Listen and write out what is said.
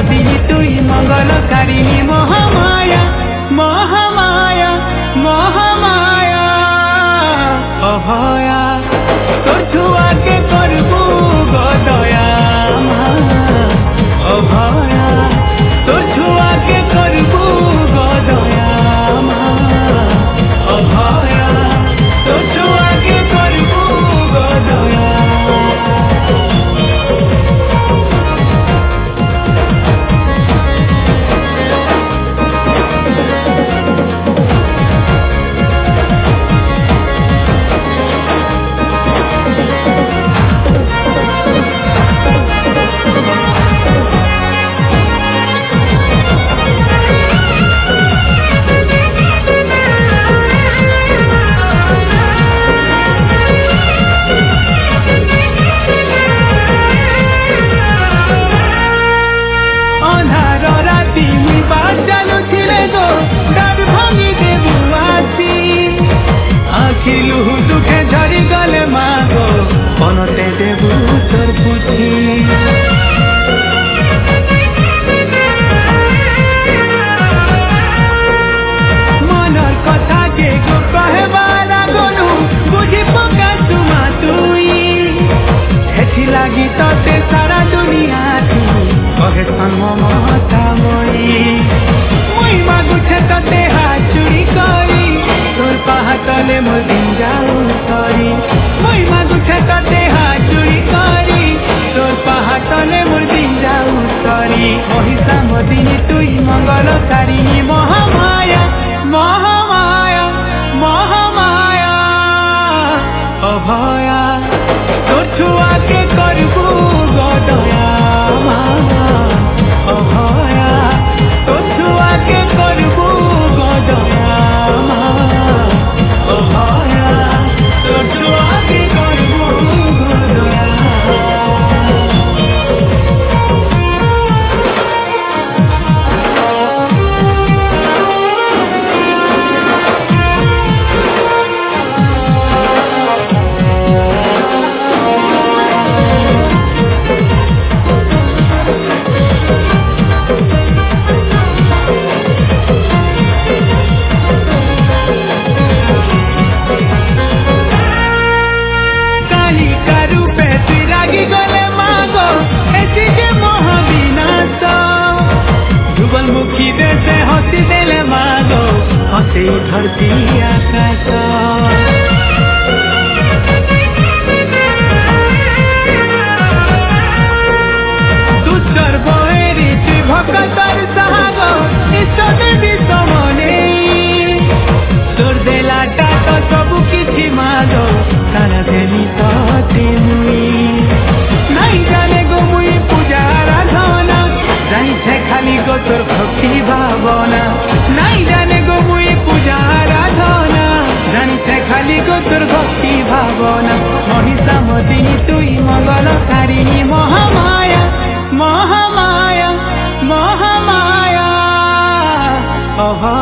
মদিনী তুই মঙ্গলকারিণী মহামায়া মহামায়া মহামায়া অভয়া তোর ছুয়াকে করবু গদয়া অভয়া তোর ছুয়াকে করবু গদয়া অভয়া তোর ছুয়াকে করবু গদয়া লাগি তোতে সারা দুনিয়া কহে মমতাময়ী মুই মাগুছে তোতে হাত চুরি করি তোর পাহাতলে মোর দিন যাও সরি মুই মাগুছে তোতে হাত চুরি করি তোর পাহাতলে মোর দিন যাও সরি মহিষা মদিনী তুই মঙ্গলকারিণী মহামায়া মহামায়া মহামায়া অভয়া তোর ছুয়াকে করবু গদয়া অভয়া তোর ছুয়াকে করবু গদয়া অভয়া তোর ছুয়াকে করবু গদয়া धरती आकाश दुष्कर बहेरी भक्तर साग इष्ट देवी समने तोर देलाटा तो सबु किछि माग तारा देवी तते मुई नहीं जाने गो मुई पूजा आराधना जानी छे खाली गो तोर भक्ति भावना नहीं जाने गो मुई पूजा आराधना जानी छे खाली गो तोर भक्ति भावना महिषा मदिनी तुई मंगलकारिणी महामाया महामाया महामाया